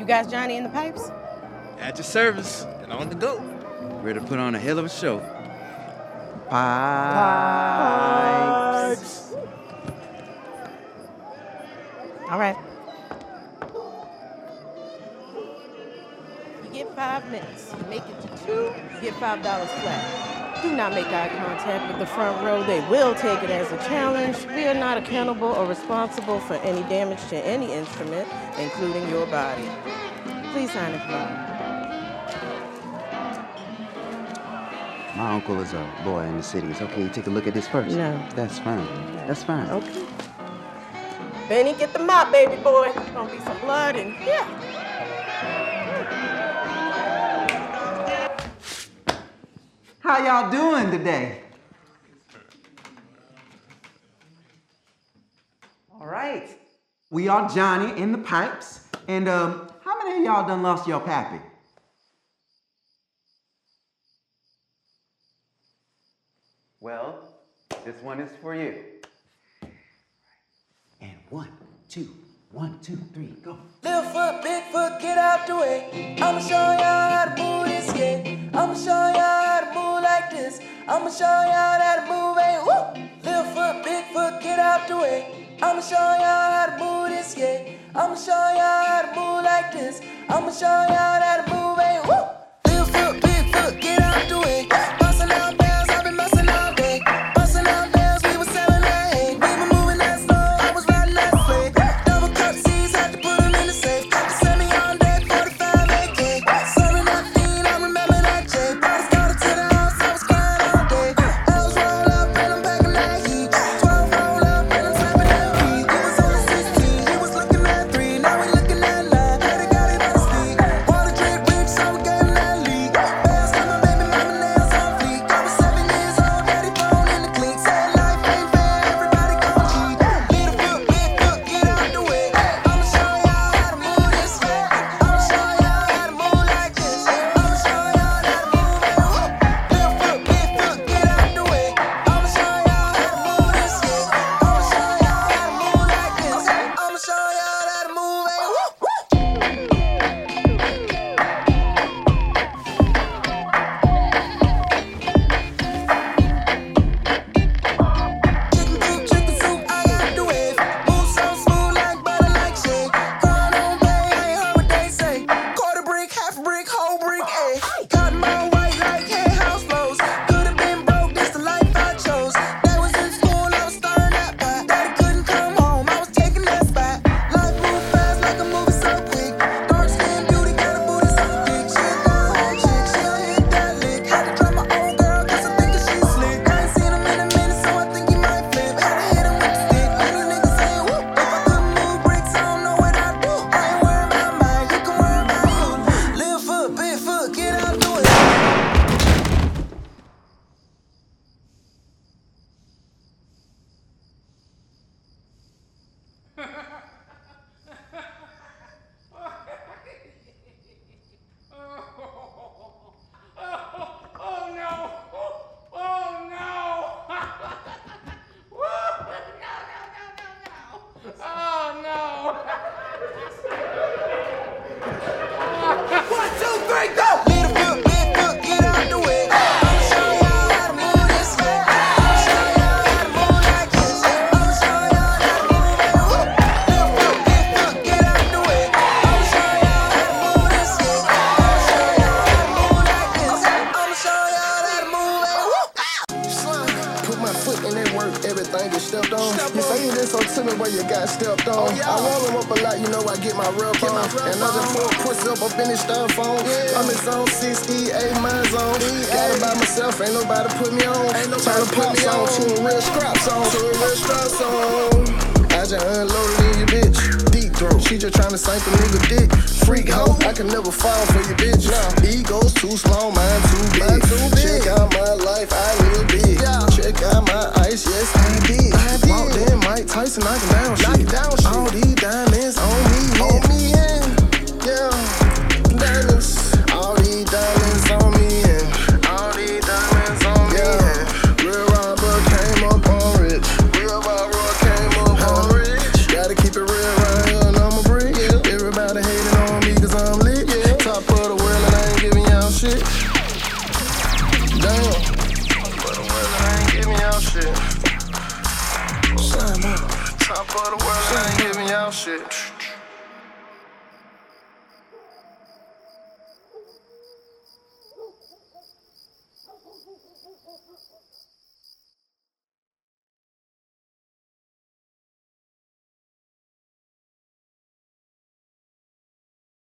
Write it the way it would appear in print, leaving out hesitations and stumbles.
guys Johnny in the pipes? At your service and on the go. Ready to put on a hell of a show. Pipes. All right. You get 5 minutes. You make it to 2, you get $5 flat. Do not make eye contact with the front row. They will take it as a challenge. We are not accountable or responsible for any damage to any instrument, including your body. Please sign it, Bob. My uncle is a lawyer in the city. It's okay you take a look at this first? No. That's fine. That's fine. Okay. Benny, get the mop, baby boy. There's gonna be some blood in here. How y'all doing today? All right. We are Johnny in the pipes. And how many of y'all done lost your pappy? Well, this one is for you. And 1, 2, 1, 2, 3, go. Little foot, big foot, get out the way. I'ma show y'all how to move this, yeah. I'ma show y'all how to move like this. I'ma show y'all how to move, hey, woo. Little foot, big foot, get out the way. I'ma show y'all how to move this, yeah. I'ma show y'all how to move like this. I'ma show y'all how to move, hey, woo. Little foot, big foot, get out the way. Bustin' out bells, I've been bustin' all day. Bustin' out bells, we was selling that hay. We been moving that slow, I was riding that sleigh. Double cup C's, had to put them in the safe. Send me on deck, 45 AK. Serving that fiend, I remember that J. Brought a starter to the house, I was crying all day. L's roll up and I'm packing that heat. 12 roll up and I'm slapping that beat. He was on 16, he was looking at 3. Now we looking at 9. Had it got it by the sleep. Water drip rich, so we gave him that leak. Bells got my baby mama nails on fleek. I was 7 years old, daddy thrown in the cleat. Said life ain't fair, everybody gon' cheat. Little foot, big foot, get out the way. I'ma show y'all how to move this, yeah. I'ma show y'all how to move like this. I'ma show y'all how to move it, whoop. Little foot, big foot, get out the way. I'ma show y'all how to move this, yeah. I'ma show y'all how to move like this. I'ma show y'all how to move it, whoop, whoop. Chicken soup, I got the wave. Move so smooth like butter, like shake. Grind on bay, I ain't heard what they say. Quarter brick, half brick, whole brick, ayy. Cotton ball white like hay house flows. Could've been broke, this the life I chose. They was in school, I was stirring that pot. Daddy couldn't come home, I was taking that spot. Life moved fast like a movie so quick. Dark skin beauty, got a booty so thick. She a go-ahead chick, she'll hit that lick. Had to drop my old girl, cause I think that she slick. I ain't seen him in a minute, so I think he might flip. Had to hit him with the stick, little nigga saying whoop. If I couldn't move bricks, I don't know what I'd do. I ain't worried about mine, you can worry about you. Little foot, big foot, get out the way. Oh no! Oh no! Woo! No! Oh no! 1, 2, 3, go! Little foot, big foot, get out the way. I'ma show y'all how to move this, yeah. I'ma show y'all how to move like this. I'ma show y'all how to move it, whoop. Little foot, big foot, get out the way. I'ma show y'all how to move this, yeah. I'ma show y'all how to move like this. I'ma show y'all how to move it, whoop. Put my foot in that work, everything is stepped on. You say you did so to me where you got stepped on. I roll them up a lot, you know I get my rub on. And I just pour push up in this styrofoam. I'm in zone 6E8, my zone. Got it by myself, ain't nobody put me on. Turn the pop song to a real scrap song. I just unloaded in your bitch. Deep throat, she just tryna sink a nigga dick. Freak hoe, I can never fall for your bitch. Ego's too small, mine too big. Check out my life, I live big. Check out my ice, yes I did. Walked in Mike Tyson, knock it down shit. All these diamonds on me, yeah. Diamonds, all these diamonds on me, yeah. All these diamonds on me, yeah. Real robber came up on rich. Real robber came up on rich. Gotta keep it real right here, and I'ma bring it. Everybody hating on me 'cause I'm shit.